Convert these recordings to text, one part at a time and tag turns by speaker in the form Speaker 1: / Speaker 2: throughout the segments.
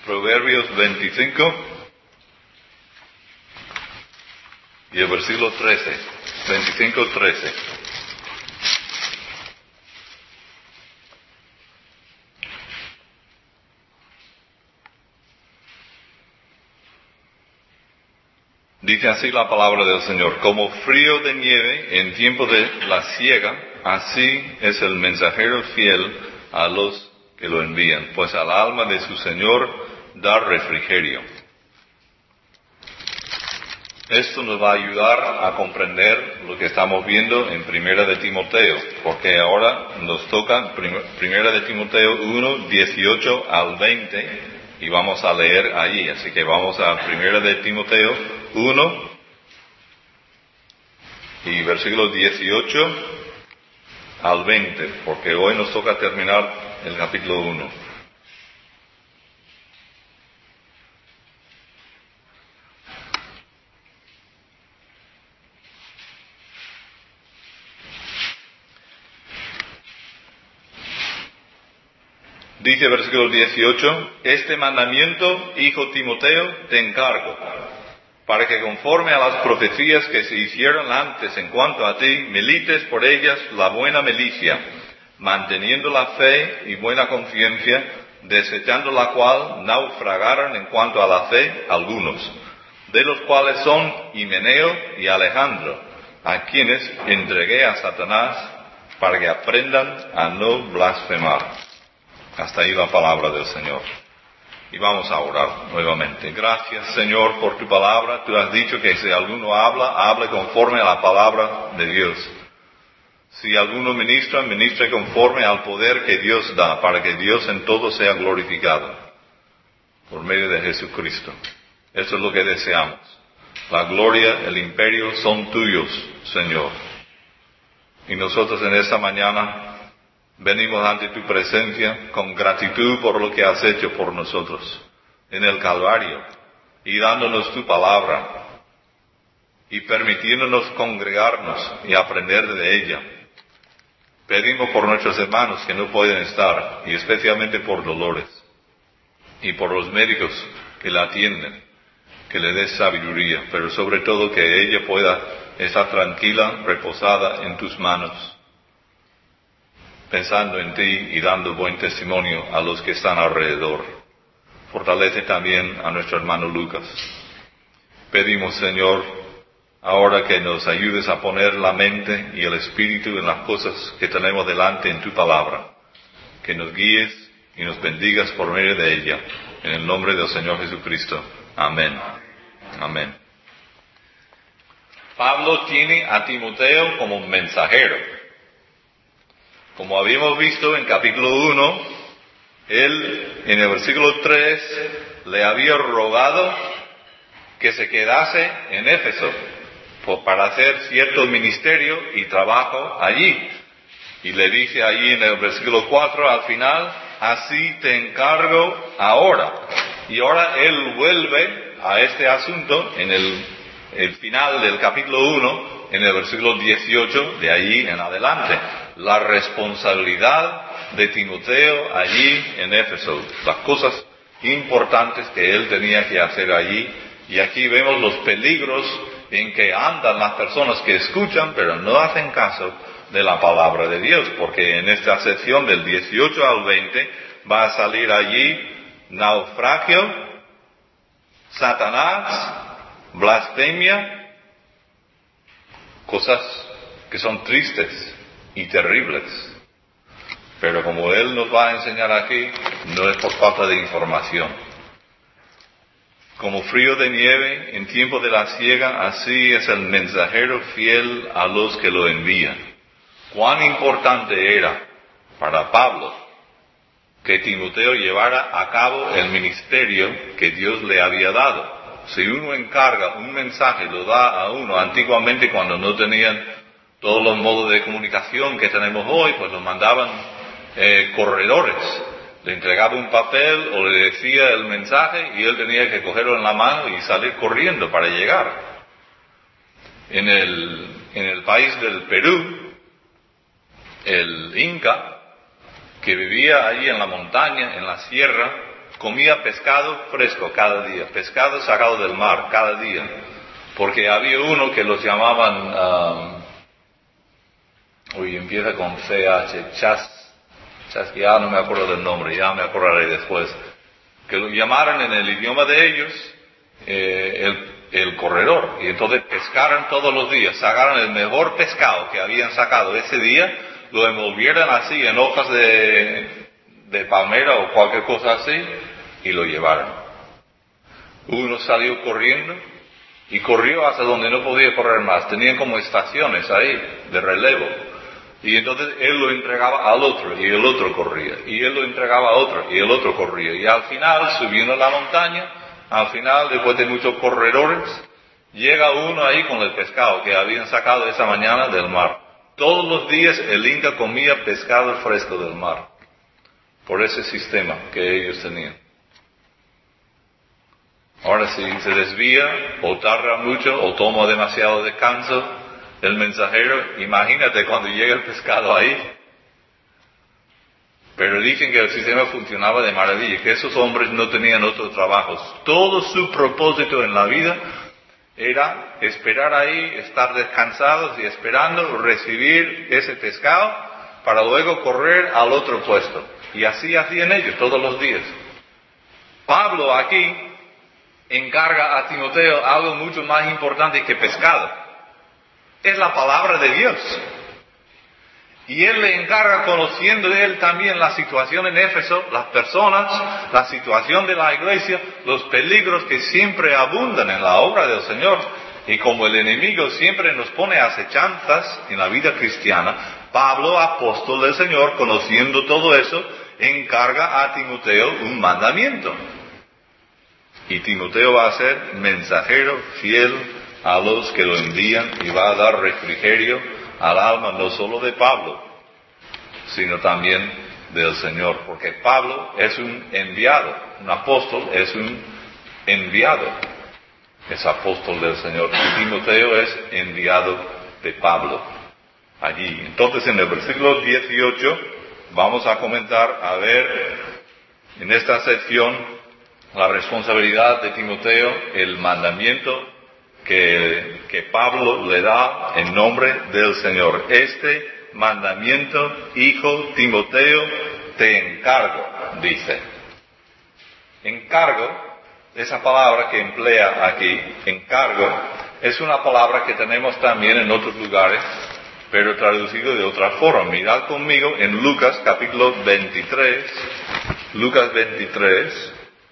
Speaker 1: Proverbios 25 y el versículo 13. 25:13. Dice así la palabra del Señor: como frío de nieve en tiempo de la siega, así es el mensajero fiel a los que lo envían, pues al alma de su Señor da refrigerio. Esto nos va a ayudar a comprender lo que estamos viendo en Primera de Timoteo, porque ahora nos toca Primera de Timoteo 1, 18 al 20, y vamos a leer allí. Así que vamos a Primera de Timoteo 1, y versículos 18 al 20, porque hoy nos toca terminar el capítulo 1. Dice versículo 18: este mandamiento, hijo Timoteo, te encargo, para que conforme a las profecías que se hicieron antes en cuanto a ti, milites por ellas la buena milicia, manteniendo la fe y buena conciencia, desechando la cual naufragaron en cuanto a la fe algunos, de los cuales son Himeneo y Alejandro, a quienes entregué a Satanás para que aprendan a no blasfemar. Hasta ahí la palabra del Señor. Y vamos a orar nuevamente. Gracias, Señor, por tu palabra. Tú has dicho que si alguno hable conforme a la palabra de Dios. Si alguno ministra, ministre conforme al poder que Dios da, para que Dios en todo sea glorificado, por medio de Jesucristo. Eso es lo que deseamos. La gloria, el imperio son tuyos, Señor. Y nosotros en esta mañana venimos ante tu presencia con gratitud por lo que has hecho por nosotros en el Calvario, y dándonos tu palabra, y permitiéndonos congregarnos y aprender de ella. Pedimos por nuestros hermanos que no pueden estar, y especialmente por Dolores, y por los médicos que la atienden, que le des sabiduría, pero sobre todo que ella pueda estar tranquila, reposada en tus manos, pensando en ti y dando buen testimonio a los que están alrededor. Fortalece también a nuestro hermano Lucas. Pedimos, Señor, ahora que nos ayudes a poner la mente y el espíritu en las cosas que tenemos delante en tu palabra, que nos guíes y nos bendigas por medio de ella, en el nombre del Señor Jesucristo. Amén. Amén. Pablo tiene a Timoteo como mensajero. Como habíamos visto en capítulo 1, él en el versículo 3 le había rogado que se quedase en Éfeso para hacer cierto ministerio y trabajo allí. Y le dice allí en el versículo 4 al final: así te encargo ahora. Y ahora él vuelve a este asunto en el final del capítulo 1, en el versículo 18, de allí en adelante. La responsabilidad de Timoteo allí en Éfeso, las cosas importantes que él tenía que hacer allí. Y aquí vemos los peligros en que andan las personas que escuchan pero no hacen caso de la palabra de Dios, porque en esta sección del 18 al 20 va a salir allí naufragio, Satanás, blasfemia, cosas que son tristes y terribles. Pero como él nos va a enseñar aquí, no es por falta de información. Como frío de nieve en tiempo de la siega, así es el mensajero fiel a los que lo envían. Cuán importante era para Pablo que Timoteo llevara a cabo el ministerio que Dios le había dado. Si uno encarga un mensaje, lo da a uno. Antiguamente, cuando no tenían todos los modos de comunicación que tenemos hoy, pues lo mandaban corredores. Le entregaba un papel o le decía el mensaje y él tenía que cogerlo en la mano y salir corriendo para llegar. En el país del Perú, el Inca, que vivía allí en la montaña, en la sierra, comía pescado fresco cada día, pescado sacado del mar cada día, porque había uno que los llamaban, empieza con CH, chas, ya no me acuerdo del nombre, ya me acordaré después, que lo llamaron en el idioma de ellos el corredor, y entonces pescaron todos los días, sacaron el mejor pescado que habían sacado ese día, lo envolvieron así en hojas de palmera o cualquier cosa así, y lo llevaron. Uno salió corriendo, y corrió hasta donde no podía correr más. Tenían como estaciones ahí, de relevo. Y entonces él lo entregaba al otro, y el otro corría. Y él lo entregaba a otro, y el otro corría. Y al final, subiendo la montaña, al final, después de muchos corredores, llega uno ahí con el pescado que habían sacado esa mañana del mar. Todos los días el Inca comía pescado fresco del mar, por ese sistema que ellos tenían. Ahora, si se desvía, o tarda mucho, o toma demasiado descanso, el mensajero, imagínate cuando llega el pescado ahí. Pero dicen que el sistema funcionaba de maravilla, que esos hombres no tenían otros trabajos. Todo su propósito en la vida era esperar ahí, estar descansados y esperando recibir ese pescado para luego correr al otro puesto. Y así hacían ellos todos los días. Pablo aquí encarga a Timoteo algo mucho más importante que pescado. Es la palabra de Dios. Y él le encarga, conociendo de él también la situación en Éfeso, las personas, la situación de la iglesia, los peligros que siempre abundan en la obra del Señor. Y como el enemigo siempre nos pone acechanzas en la vida cristiana, Pablo, apóstol del Señor, conociendo todo eso, encarga a Timoteo un mandamiento. Y Timoteo va a ser mensajero fiel a los que lo envían y va a dar refrigerio al alma no solo de Pablo, sino también del Señor. Porque Pablo es un enviado, un apóstol es un enviado, es apóstol del Señor. Y Timoteo es enviado de Pablo allí. Entonces en el versículo 18 vamos a comentar, a ver, en esta sección, la responsabilidad de Timoteo, el mandamiento que Pablo le da en nombre del Señor. Este mandamiento, hijo Timoteo, te encargo, dice. Encargo, esa palabra que emplea aquí, encargo, es una palabra que tenemos también en otros lugares, pero traducido de otra forma. Mirad conmigo en Lucas capítulo 23, Lucas 23,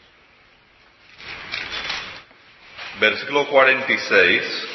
Speaker 1: versículo 46.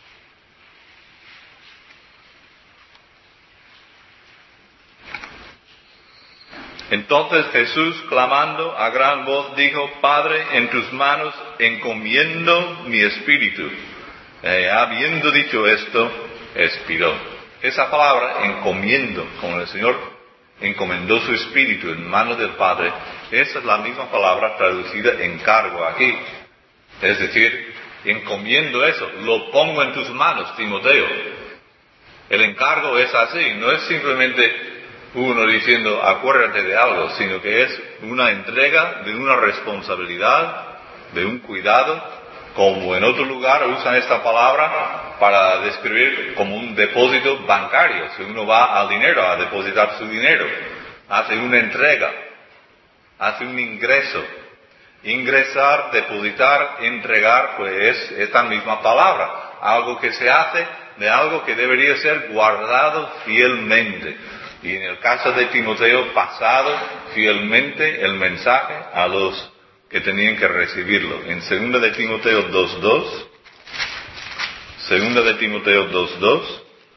Speaker 1: Entonces Jesús, clamando a gran voz, dijo: Padre, en tus manos encomiendo mi espíritu. Habiendo dicho esto, expiró. Esa palabra, encomiendo, como el Señor encomendó su espíritu en manos del Padre, esa es la misma palabra traducida encargo aquí. Es decir, encomiendo eso, lo pongo en tus manos, Timoteo. El encargo es así, no es simplemente uno diciendo acuérdate de algo, sino que es una entrega de una responsabilidad, de un cuidado, como en otro lugar usan esta palabra para describir como un depósito bancario. Si uno va al dinero a depositar su dinero, hace una entrega, hace un ingreso. Ingresar, depositar, entregar, pues es esta misma palabra. Algo que se hace de algo que debería ser guardado fielmente. Y en el caso de Timoteo, pasado fielmente el mensaje a los que tenían que recibirlo. En 2 de Timoteo 2.2, 2 de Timoteo 2.2,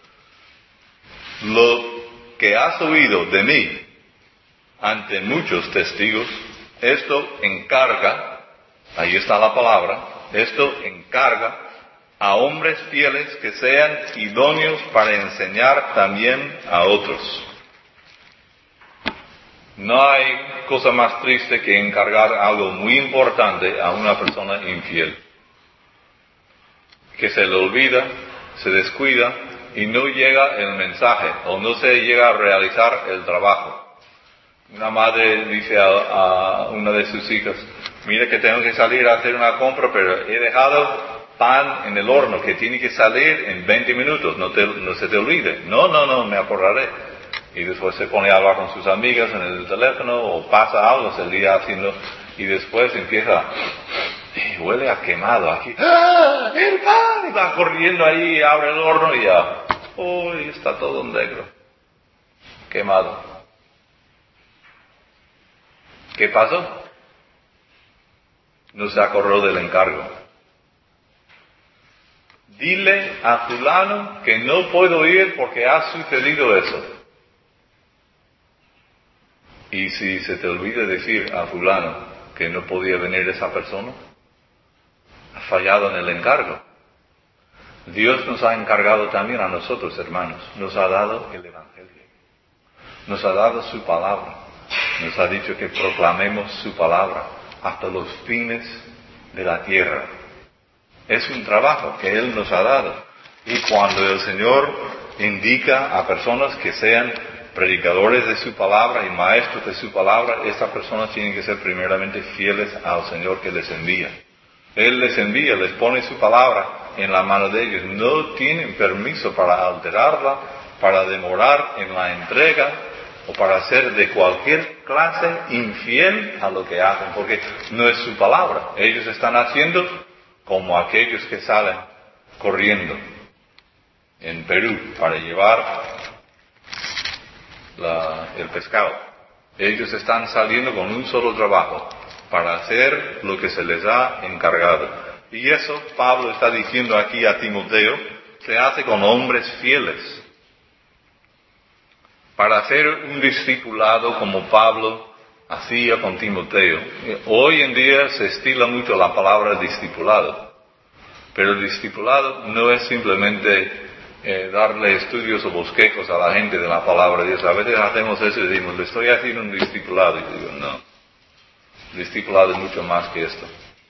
Speaker 1: lo que has oído de mí ante muchos testigos, esto encarga, ahí está la palabra, esto encarga a hombres fieles que sean idóneos para enseñar también a otros. No hay cosa más triste que encargar algo muy importante a una persona infiel, que se le olvida, se descuida y no llega el mensaje o no se llega a realizar el trabajo. Una madre dice a una de sus hijas, mira que tengo que salir a hacer una compra, pero he dejado pan en el horno que tiene que salir en 20 minutos, no se te olvide. No, me acordaré. Y después se pone a hablar con sus amigas en el teléfono o pasa algo, se lía haciendo, y después empieza, huele a quemado aquí. ¡Ah! ¡El pan! Y va corriendo ahí, abre el horno y ya. ¡Uy! Está todo negro. Quemado. ¿Qué pasó? No se acordó del encargo. Dile a fulano que no puedo ir porque ha sucedido eso. Y si se te olvida decir a fulano que no podía venir esa persona, ha fallado en el encargo. Dios nos ha encargado también a nosotros, hermanos. Nos ha dado el Evangelio. Nos ha dado su palabra. Nos ha dicho que proclamemos su palabra hasta los fines de la tierra. Es un trabajo que Él nos ha dado. Y cuando el Señor indica a personas que sean predicadores de su palabra y maestros de su palabra, estas personas tienen que ser primeramente fieles al Señor que les envía. Él les envía, les pone su palabra en la mano de ellos. No tienen permiso para alterarla, para demorar en la entrega o para ser de cualquier clase infiel a lo que hacen, porque no es su palabra. Ellos están haciendo como aquellos que salen corriendo en Perú para llevar el pescado. Ellos están saliendo con un solo trabajo, para hacer lo que se les ha encargado. Y eso Pablo está diciendo aquí a Timoteo, se hace con hombres fieles. Para hacer un discipulado como Pablo hacía con Timoteo. Hoy en día se estila mucho la palabra discipulado, pero el discipulado no es simplemente darle estudios o bosquejos a la gente de la palabra de Dios. A veces hacemos eso y decimos, le estoy haciendo un discipulado. Y digo, no. Discipulado es mucho más que esto.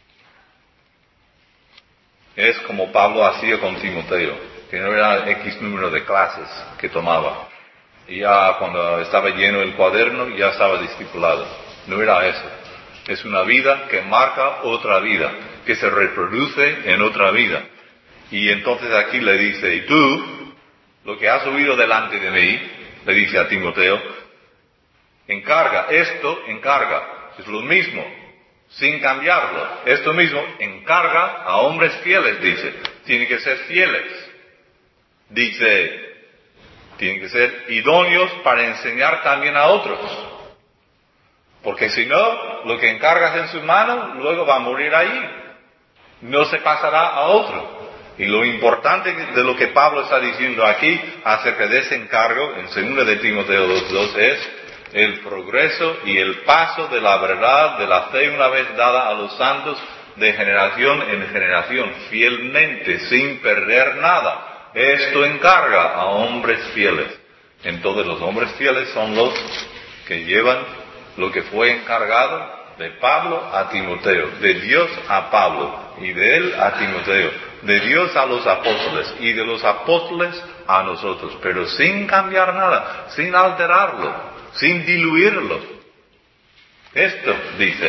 Speaker 1: Es como Pablo hacía con Timoteo, que no era X número de clases que tomaba. Y ya cuando estaba lleno el cuaderno, ya estaba discipulado. No era eso. Es una vida que marca otra vida, que se reproduce en otra vida. Y entonces aquí le dice, y tú, lo que has oído delante de mí, le dice a Timoteo, encarga, es lo mismo, sin cambiarlo. Esto mismo, encarga a hombres fieles, dice. Tienen que ser fieles. Dice, tienen que ser idóneos para enseñar también a otros. Porque si no, lo que encargas en sus manos, luego va a morir ahí. No se pasará a otro. Y lo importante de lo que Pablo está diciendo aquí acerca de ese encargo, en 2 de Timoteo 2:2, es el progreso y el paso de la verdad, de la fe una vez dada a los santos, de generación en generación, fielmente, sin perder nada. Esto encarga a hombres fieles. Entonces los hombres fieles son los que llevan lo que fue encargado de Pablo a Timoteo, de Dios a Pablo y de él a Timoteo, de Dios a los apóstoles y de los apóstoles a nosotros, pero sin cambiar nada, sin alterarlo, sin diluirlo. Esto dice,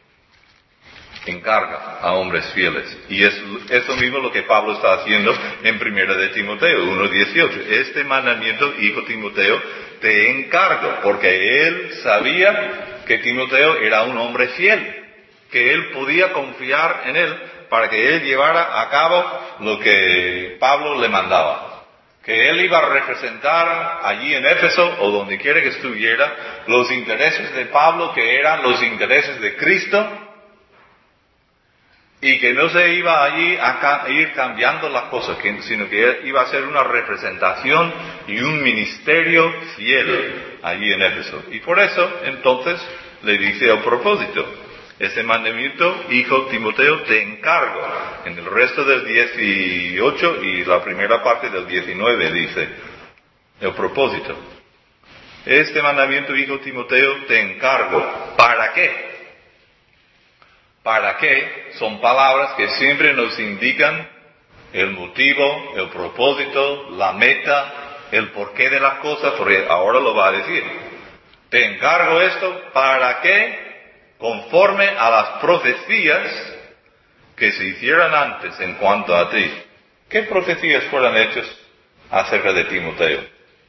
Speaker 1: encarga a hombres fieles. Y es eso mismo lo que Pablo está haciendo en 1 de Timoteo 1:18. Este mandamiento, hijo Timoteo, te encargo, porque él sabía que Timoteo era un hombre fiel, que él podía confiar en él para que él llevara a cabo lo que Pablo le mandaba. Que él iba a representar allí en Éfeso o donde quiera que estuviera los intereses de Pablo, que eran los intereses de Cristo, y que no se iba allí a ir cambiando las cosas, sino que iba a ser una representación y un ministerio fiel allí en Éfeso. Y por eso, entonces, le dice a propósito, ese mandamiento, hijo Timoteo, te encargo. En el resto del 18 y la primera parte del 19 dice, el propósito. Este mandamiento, hijo Timoteo, te encargo. ¿Para qué? ¿Para qué? Son palabras que siempre nos indican el motivo, el propósito, la meta, el porqué de las cosas, porque ahora lo va a decir. te encargo esto para que, conforme a las profecías que se hicieran antes en cuanto a ti. ¿Qué profecías fueron hechas acerca de Timoteo?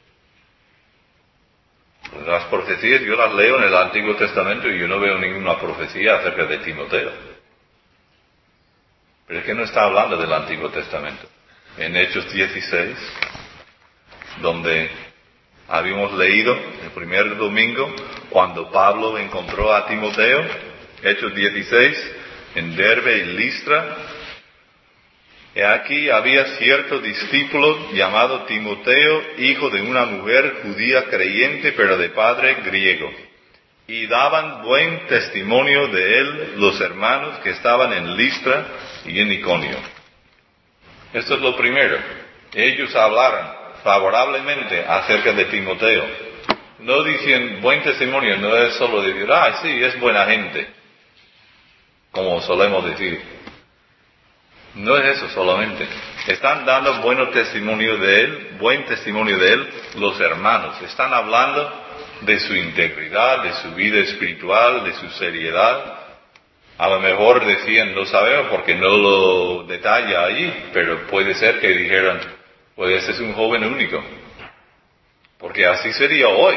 Speaker 1: Las profecías yo las leo en el Antiguo Testamento y yo no veo ninguna profecía acerca de Timoteo. Pero es que no está hablando del Antiguo Testamento. En Hechos 16, donde habíamos leído el primer domingo, cuando Pablo encontró a Timoteo, Hechos 16, en Derbe y Listra, y aquí había cierto discípulo llamado Timoteo, hijo de una mujer judía creyente, pero de padre griego. Y daban buen testimonio de él los hermanos que estaban en Listra y en Iconio. Esto es lo primero. Ellos hablaron favorablemente acerca de Timoteo. No dicen buen testimonio, no es solo decir, sí, es buena gente, como solemos decir. No es eso solamente. Están dando buen testimonio de él los hermanos. Están hablando de su integridad, de su vida espiritual, de su seriedad. A lo mejor decían, no sabemos porque no lo detalla ahí, pero puede ser que dijeran, pues ese es un joven único. Porque así sería hoy.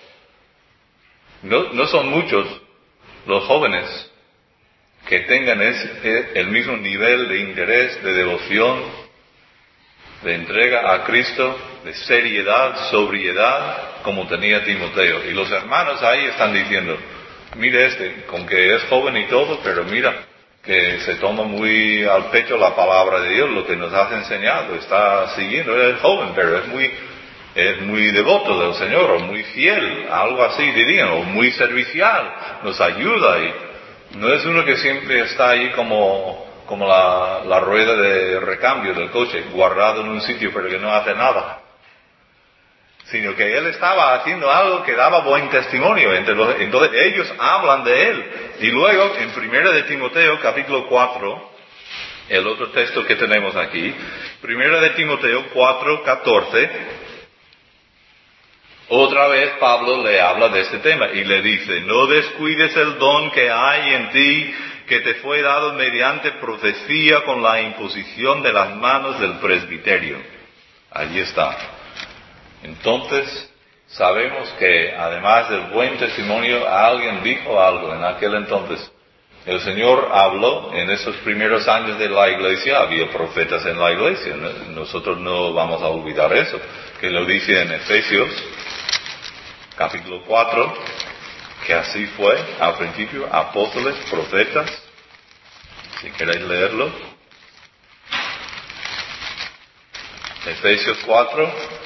Speaker 1: No son muchos los jóvenes que tengan el mismo nivel de interés, de devoción, de entrega a Cristo, de seriedad, sobriedad, como tenía Timoteo. Y los hermanos ahí están diciendo, mire con que es joven y todo, pero mira, que se toma muy al pecho la palabra de Dios, lo que nos has enseñado, está siguiendo, es joven, pero es muy devoto del Señor, o muy fiel, algo así dirían, o muy servicial, nos ayuda, y no es uno que siempre está ahí como la rueda de recambio del coche, guardado en un sitio pero que no hace nada, sino que él estaba haciendo algo que daba buen testimonio. Entonces ellos hablan de él. Y luego en 1 de Timoteo capítulo 4, el otro texto que tenemos aquí, 1 de Timoteo 4:14, otra vez Pablo le habla de este tema y le dice, no descuides el don que hay en ti, que te fue dado mediante profecía con la imposición de las manos del presbiterio. Allí está. Entonces, sabemos que además del buen testimonio, alguien dijo algo en aquel entonces. El Señor habló en esos primeros años de la iglesia, había profetas en la iglesia, ¿no? Nosotros no vamos a olvidar eso, que lo dice en Efesios, capítulo 4, que así fue al principio, apóstoles, profetas, si queréis leerlo. Efesios 4,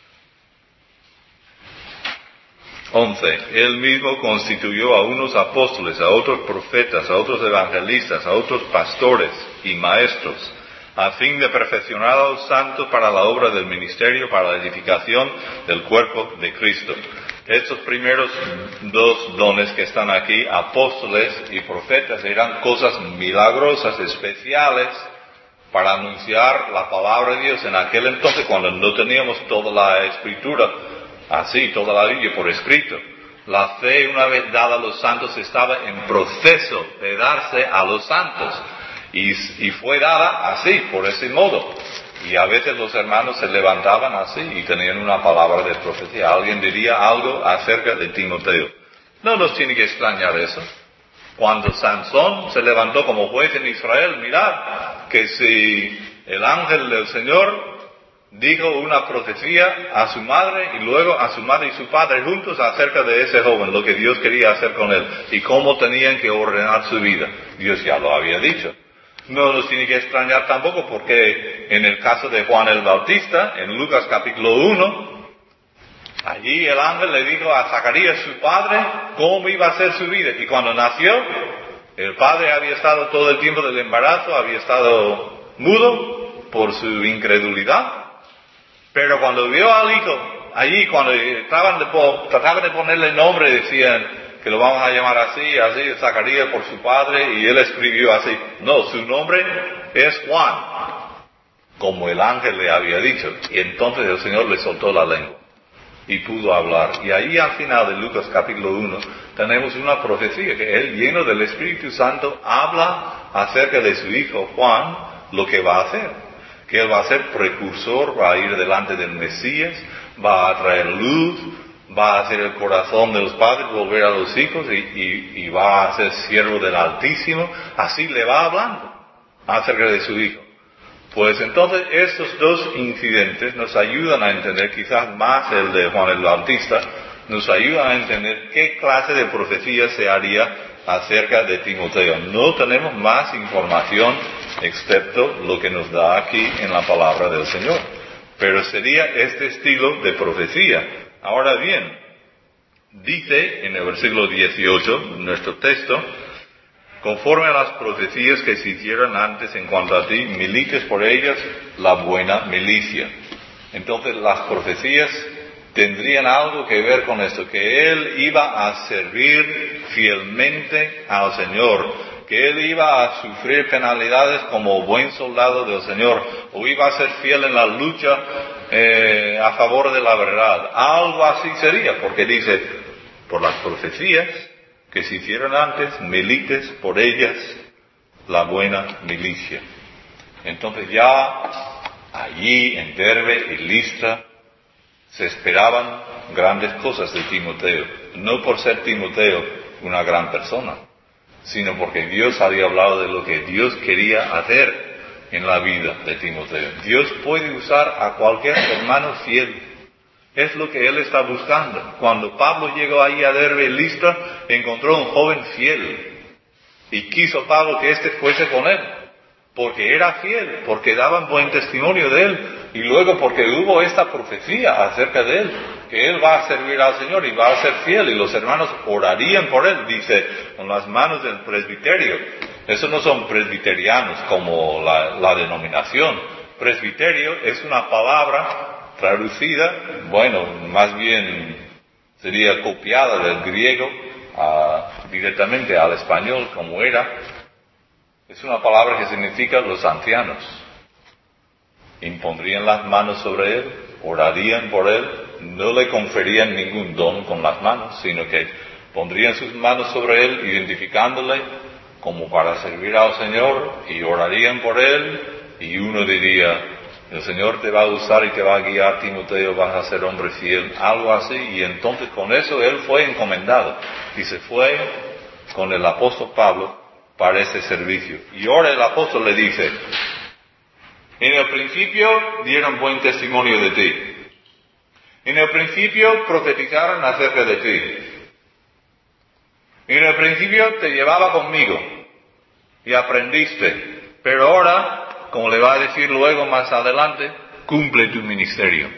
Speaker 1: 11. Él mismo constituyó a unos apóstoles, a otros profetas, a otros evangelistas, a otros pastores y maestros, a fin de perfeccionar a los santos para la obra del ministerio, para la edificación del cuerpo de Cristo. Estos primeros dos dones que están aquí, apóstoles y profetas, eran cosas milagrosas, especiales, para anunciar la palabra de Dios en aquel entonces, cuando no teníamos toda la escritura así, toda la Biblia por escrito. La fe, una vez dada a los santos, estaba en proceso de darse a los santos. Y fue dada así, por ese modo. Y a veces los hermanos se levantaban así y tenían una palabra de profecía. Alguien diría algo acerca de Timoteo. No nos tiene que extrañar eso. Cuando Sansón se levantó como juez en Israel, mirad que si el ángel del Señor dijo una profecía a su madre y luego a su madre y su padre juntos acerca de ese joven, lo que Dios quería hacer con él y cómo tenían que ordenar su vida. Dios ya lo había dicho. No nos tiene que extrañar tampoco porque en el caso de Juan el Bautista, en Lucas capítulo 1, allí el ángel le dijo a Zacarías, su padre, cómo iba a ser su vida. Y cuando nació, el padre había estado todo el tiempo del embarazo, había estado mudo por su incredulidad. Pero cuando vio al hijo, allí cuando trataban de ponerle nombre, decían que lo vamos a llamar así, Zacarías por su padre, y él escribió así. No, su nombre es Juan, como el ángel le había dicho. Y entonces el Señor le soltó la lengua. y pudo hablar. Y ahí al final de Lucas capítulo 1 tenemos una profecía que él, lleno del Espíritu Santo, habla acerca de su hijo Juan, lo que va a hacer. Que él va a ser precursor, va a ir delante del Mesías, va a traer luz, va a hacer el corazón de los padres volver a los hijos y va a ser siervo del Altísimo. Así le va hablando acerca de su hijo. Pues entonces estos dos incidentes nos ayudan a entender, quizás más el de Juan el Bautista, nos ayudan a entender qué clase de profecía se haría acerca de Timoteo. No tenemos más información excepto lo que nos da aquí en la palabra del Señor. Pero sería este estilo de profecía. Ahora bien, dice en el versículo 18, nuestro texto, conforme a las profecías que se hicieron antes en cuanto a ti, milites por ellas la buena milicia. Entonces las profecías tendrían algo que ver con esto, que él iba a servir fielmente al Señor, que él iba a sufrir penalidades como buen soldado del Señor, o iba a ser fiel en la lucha a favor de la verdad. Algo así sería, porque dice, por las profecías que se hicieron antes, milites por ellas la buena milicia. Entonces ya allí en Derbe y Listra se esperaban grandes cosas de Timoteo, no por ser Timoteo una gran persona, sino porque Dios había hablado de lo que Dios quería hacer en la vida de Timoteo. Dios puede usar a cualquier hermano fiel. Es lo que él está buscando. Cuando Pablo llegó ahí a Derbe y Listra, encontró un joven fiel. Y quiso Pablo que éste fuese con él. Porque era fiel, porque daban buen testimonio de él. Y luego porque hubo esta profecía acerca de él, que él va a servir al Señor y va a ser fiel. Y los hermanos orarían por él, dice, con las manos del presbiterio. Esos no son presbiterianos como la denominación. Presbiterio es una palabra traducida, bueno, más bien sería copiada del griego directamente al español como era. Es una palabra que significa los ancianos. Impondrían las manos sobre él, orarían por él, no le conferían ningún don con las manos, sino que pondrían sus manos sobre él, identificándole como para servir al Señor, y orarían por él, y uno diría, el Señor te va a usar y te va a guiar, Timoteo, vas a ser hombre fiel, algo así, y entonces con eso él fue encomendado, y se fue con el apóstol Pablo para ese servicio. Y ahora el apóstol le dice, en el principio dieron buen testimonio de ti, en el principio profetizaron acerca de ti, en el principio te llevaba conmigo y aprendiste, pero ahora, como le va a decir luego más adelante, cumple tu ministerio.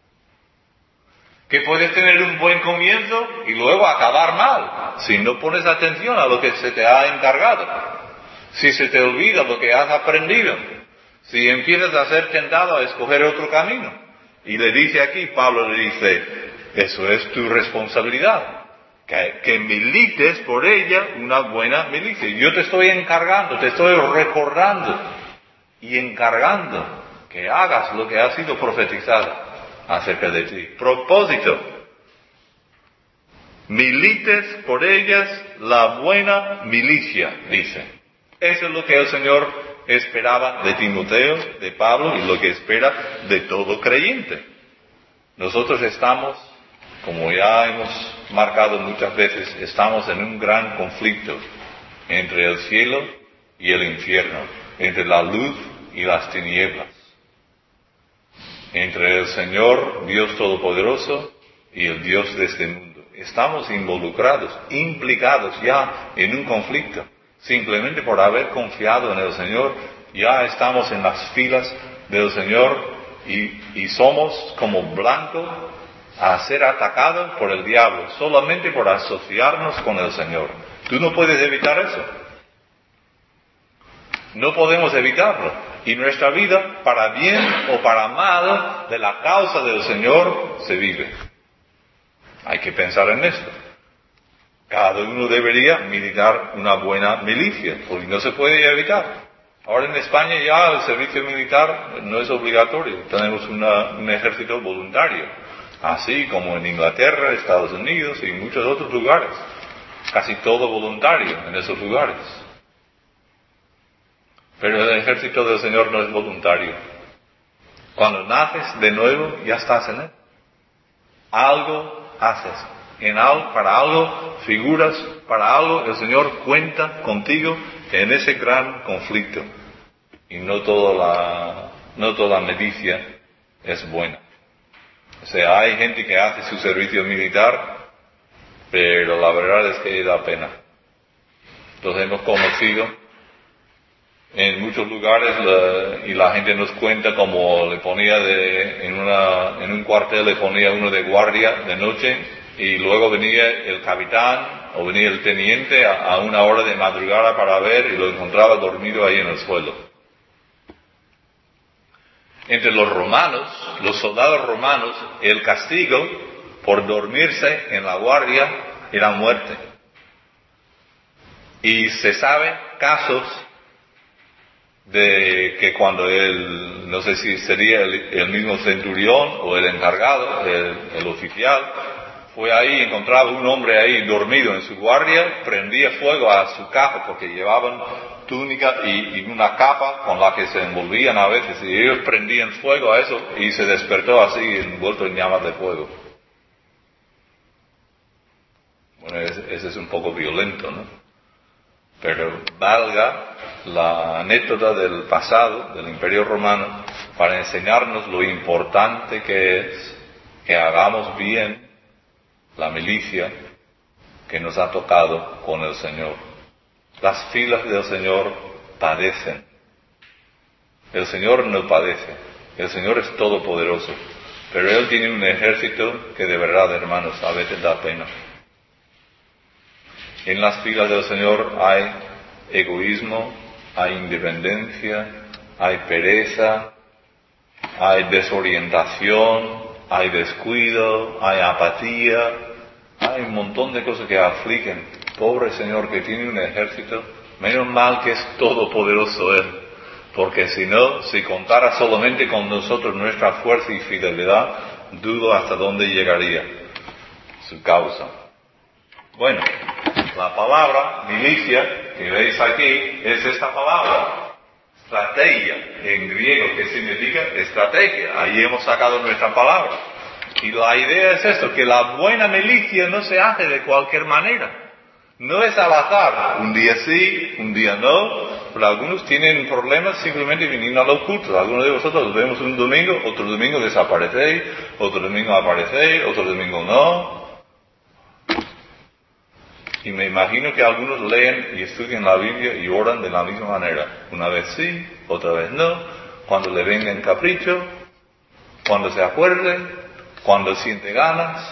Speaker 1: Que puedes tener un buen comienzo y luego acabar mal, si no pones atención a lo que se te ha encargado, si se te olvida lo que has aprendido, si empiezas a ser tentado a escoger otro camino. Y le dice aquí, Pablo le dice, eso es tu responsabilidad, que milites por ella una buena milicia. Yo te estoy encargando, te estoy recordando y encargando que hagas lo que ha sido profetizado acerca de ti. Propósito, milites por ellas la buena milicia, dice. Eso es lo que el Señor esperaba de Timoteo, de Pablo, y lo que espera de todo creyente. Nosotros estamos, como ya hemos marcado muchas veces, estamos en un gran conflicto entre el cielo y el infierno, entre la luz y las tinieblas, entre el Señor, Dios Todopoderoso, y el Dios de este mundo. Estamos involucrados, implicados ya en un conflicto. Simplemente por haber confiado en el Señor, ya estamos en las filas del Señor y somos como blanco a ser atacados por el diablo, solamente por asociarnos con el Señor. Tú no puedes evitar eso. No podemos evitarlo. Y nuestra vida, para bien o para mal, de la causa del Señor, se vive. Hay que pensar en esto. Cada uno debería militar una buena milicia, porque no se puede evitar. Ahora en España ya el servicio militar no es obligatorio. Tenemos un ejército voluntario. así como en Inglaterra, Estados Unidos y muchos otros lugares. Casi todo voluntario en esos lugares. Pero el ejército del Señor no es voluntario. Cuando naces de nuevo, ya estás en él. Algo haces. Para algo figuras, para algo el Señor cuenta contigo en ese gran conflicto. Y no toda la milicia es buena. O sea, hay gente que hace su servicio militar, pero la verdad es que da pena. Los hemos conocido en muchos lugares y la gente nos cuenta como le ponía en un cuartel le ponía uno de guardia de noche y luego venía el capitán o venía el teniente a una hora de madrugada para ver y lo encontraba dormido ahí en el suelo. Entre los romanos, los soldados romanos, el castigo por dormirse en la guardia era muerte. Y se sabe casos de que cuando no sé si sería el mismo centurión o el encargado, el oficial, fue ahí, encontraba un hombre ahí dormido en su guardia, prendía fuego a su capa porque llevaban túnica y una capa con la que se envolvían a veces, y ellos prendían fuego a eso y se despertó así envuelto en llamas de fuego. Bueno, ese es un poco violento, ¿no? Pero valga la anécdota del pasado, del Imperio Romano, para enseñarnos lo importante que es que hagamos bien la milicia que nos ha tocado con el Señor. Las filas del Señor padecen. El Señor no padece. El Señor es todopoderoso. Pero Él tiene un ejército que de verdad, hermanos, a veces da pena. En las filas del Señor hay egoísmo, hay independencia, hay pereza, hay desorientación, hay descuido, hay apatía, hay un montón de cosas que afligen. Pobre Señor que tiene un ejército, menos mal que es todopoderoso Él, porque si contara solamente con nosotros nuestra fuerza y fidelidad, dudo hasta dónde llegaría su causa. Bueno, la palabra milicia que veis aquí es esta palabra, estrategia, en griego, que significa estrategia. Ahí hemos sacado nuestra palabra. Y la idea es esto, que la buena milicia no se hace de cualquier manera. No es al azar, un día sí, un día no, pero algunos tienen problemas simplemente viniendo a lo oculto. Algunos de vosotros los vemos un domingo, otro domingo desaparecéis, otro domingo aparecéis, otro domingo no. Y me imagino que algunos leen y estudian la Biblia y oran de la misma manera. Una vez sí, otra vez no, cuando le venga en capricho, cuando se acuerde, cuando siente ganas.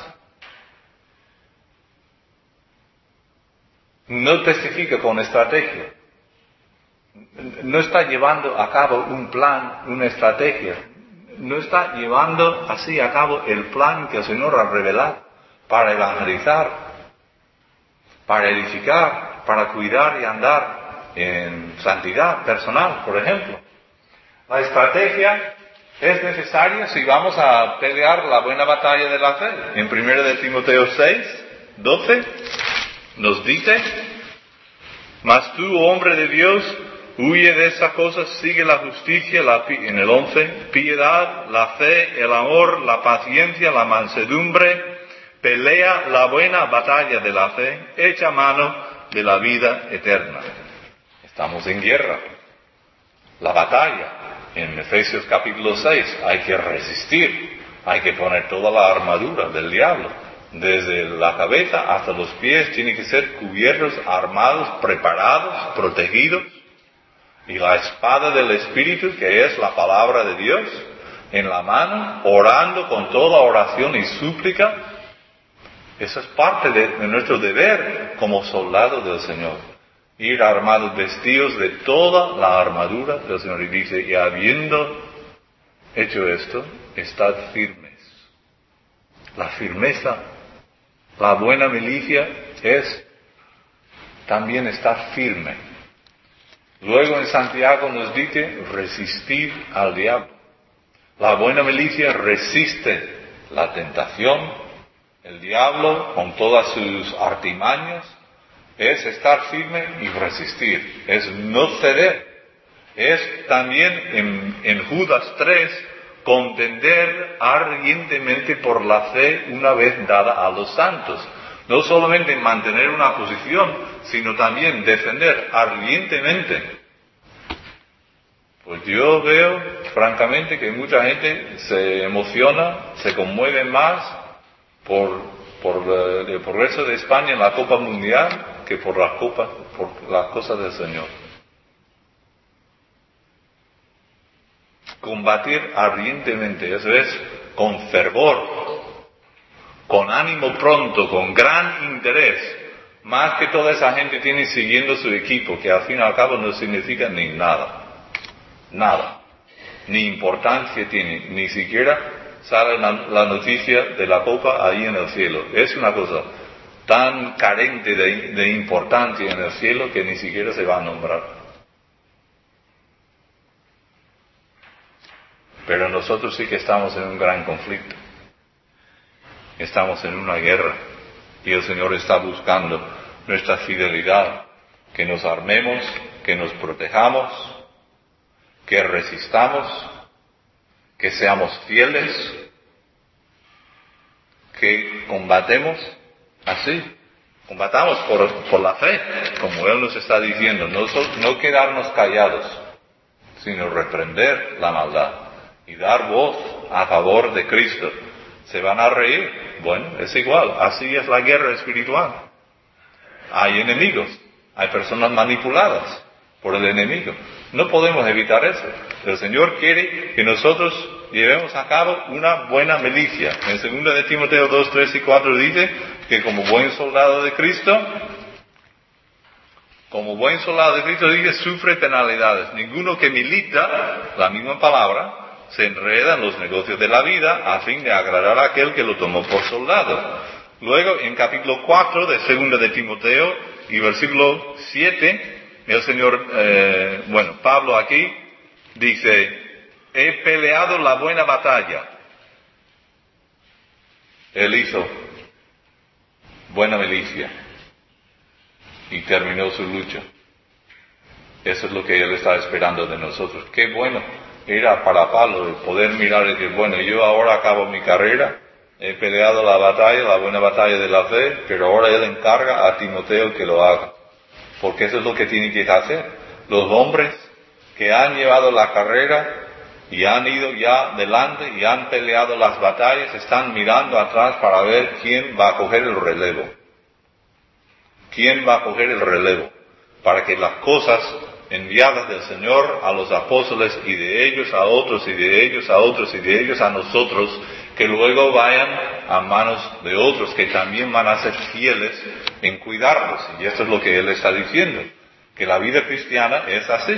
Speaker 1: No testifica con estrategia. No está llevando a cabo un plan, una estrategia. No está llevando así a cabo el plan que el Señor ha revelado para evangelizar, para edificar, para cuidar y andar en santidad personal, por ejemplo. La estrategia es necesaria si vamos a pelear la buena batalla de la fe. En 1 de Timoteo 6:12 nos dice: mas tú, hombre de Dios, huye de esas cosas, sigue la justicia, en el 11, piedad, la fe, el amor, la paciencia, la mansedumbre, pelea la buena batalla de la fe, echa mano de la vida eterna. Estamos en guerra. La batalla, en Efesios capítulo 6, hay que resistir, hay que poner toda la armadura del diablo. Desde la cabeza hasta los pies tienen que ser cubiertos, armados, preparados, protegidos. Y la espada del Espíritu, que es la palabra de Dios, en la mano, orando con toda oración y súplica. Eso es parte de nuestro deber como soldados del Señor. Ir armados, vestidos de toda la armadura del Señor. Y dice, y habiendo hecho esto, estad firmes. La firmeza, la buena milicia es también estar firme. Luego en Santiago nos dice resistir al diablo. La buena milicia resiste la tentación, el diablo con todas sus artimañas, es estar firme y resistir, es no ceder. Es también en Judas 3 contender ardientemente por la fe una vez dada a los santos. No solamente mantener una posición, sino también defender ardientemente. Pues yo veo, francamente, que mucha gente se emociona, se conmueve más por el progreso de España en la Copa Mundial que por las cosas del Señor. Combatir ardientemente, eso es, con fervor, con ánimo pronto, con gran interés, más que toda esa gente tiene siguiendo su equipo, que al fin y al cabo no significa ni nada, ni importancia tiene, ni siquiera sale la noticia de la copa ahí en el cielo. Es una cosa tan carente de importancia en el cielo que ni siquiera se va a nombrar. Pero nosotros sí que estamos en un gran conflicto. Estamos en una guerra. Y el Señor está buscando nuestra fidelidad. Que nos armemos, que nos protejamos, que resistamos, que seamos fieles, que combatemos así. Combatamos por la fe, como Él nos está diciendo. No quedarnos callados, sino reprender la maldad. Y dar voz a favor de Cristo. ¿Se van a reír? Bueno, es igual. Así es la guerra espiritual. Hay enemigos. Hay personas manipuladas por el enemigo. No podemos evitar eso. El Señor quiere que nosotros llevemos a cabo una buena milicia. En 2 de Timoteo 2, 3 y 4 dice que como buen soldado de Cristo dice, sufre penalidades. Ninguno que milita, la misma palabra, se enreda en los negocios de la vida a fin de agradar a aquel que lo tomó por soldado. Luego, en capítulo 4 de 2 de Timoteo y versículo 7, el Señor, Pablo aquí dice, he peleado la buena batalla. Él hizo buena milicia y terminó su lucha. Eso es lo que Él está esperando de nosotros. Qué bueno era para Pablo el poder mirar y decir, bueno, yo ahora acabo mi carrera, he peleado la batalla, la buena batalla de la fe, pero ahora Él encarga a Timoteo que lo haga. Porque eso es lo que tiene que hacer. Los hombres que han llevado la carrera y han ido ya delante y han peleado las batallas, están mirando atrás para ver quién va a coger el relevo. ¿Quién va a coger el relevo? Para que las cosas enviadas del Señor a los apóstoles y de ellos a otros y de ellos a otros y de ellos a nosotros, que luego vayan a manos de otros que también van a ser fieles en cuidarlos. Y esto es lo que Él está diciendo, que la vida cristiana es así.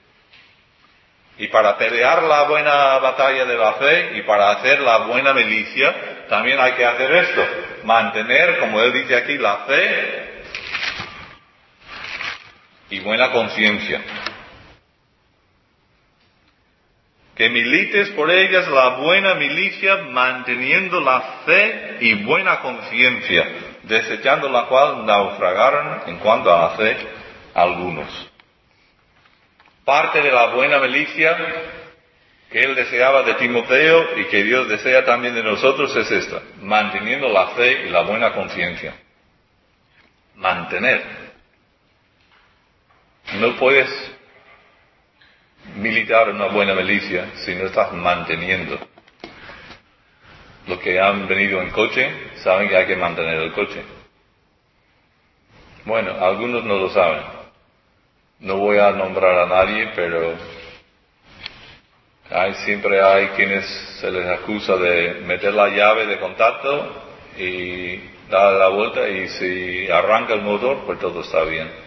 Speaker 1: Y para pelear la buena batalla de la fe y para hacer la buena milicia, también hay que hacer esto, mantener, como Él dice aquí, la fe y buena conciencia. Que milites por ellas la buena milicia, manteniendo la fe y buena conciencia, desechando la cual naufragaron en cuanto a la fe algunos. Parte de la buena milicia que Él deseaba de Timoteo y que Dios desea también de nosotros es esta, manteniendo la fe y la buena conciencia. Mantener. No puedes militar una buena milicia si no estás manteniendo. Los que han venido en coche saben que hay que mantener el coche. Bueno, algunos no lo saben. No voy a nombrar a nadie, pero siempre hay quienes se les acusa de meter la llave de contacto y dar la vuelta, y si arranca el motor, pues todo está bien.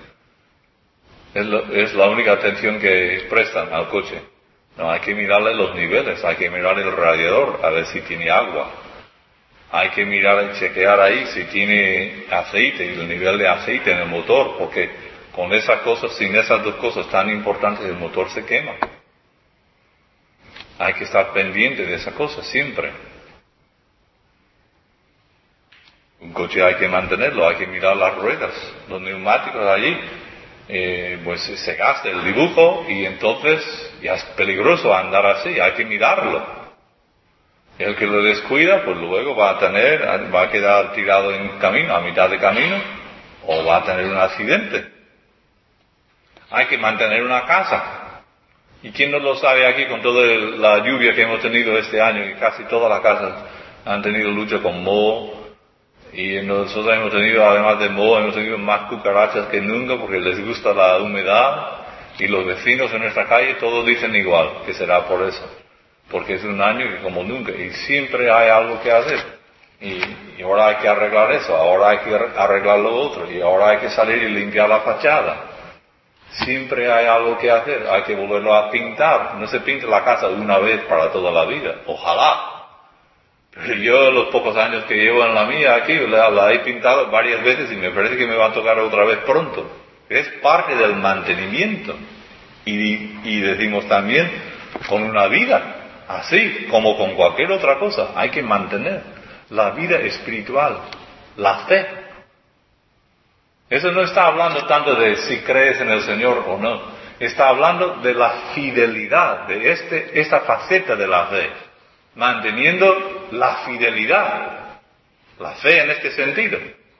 Speaker 1: Es la única atención que prestan al coche. No, hay que mirarle los niveles, hay que mirar el radiador a ver si tiene agua. Hay que mirar y chequear ahí si tiene aceite y el nivel de aceite en el motor, porque con esas cosas, sin esas dos cosas tan importantes, el motor se quema. Hay que estar pendiente de esas cosas siempre. Un coche hay que mantenerlo, hay que mirar las ruedas, los neumáticos allí, pues se gasta el dibujo y entonces ya es peligroso andar así, hay que mirarlo. El que lo descuida, pues luego va a quedar tirado en camino, a mitad de camino, o va a tener un accidente. Hay que mantener una casa. ¿Y quién no lo sabe aquí con toda la lluvia que hemos tenido este año? Y casi todas las casas han tenido lucha con moho. Y nosotros hemos tenido, además de moho, hemos tenido más cucarachas que nunca porque les gusta la humedad. Y los vecinos en nuestra calle todos dicen igual, que será por eso. Porque es un año que como nunca. Y siempre hay algo que hacer. Y ahora hay que arreglar eso, ahora hay que arreglar lo otro. Y ahora hay que salir y limpiar la fachada. Siempre hay algo que hacer, hay que volverlo a pintar. No se pinta la casa una vez para toda la vida, ojalá. Pero yo los pocos años que llevo en la mía aquí, la he pintado varias veces y me parece que me va a tocar otra vez pronto. Es parte del mantenimiento. Y decimos también, con una vida, así como con cualquier otra cosa, hay que mantener la vida espiritual, la fe. Eso no está hablando tanto de si crees en el Señor o no. Está hablando de la fidelidad, de esta faceta de la fe. Manteniendo la fidelidad, la fe en este sentido.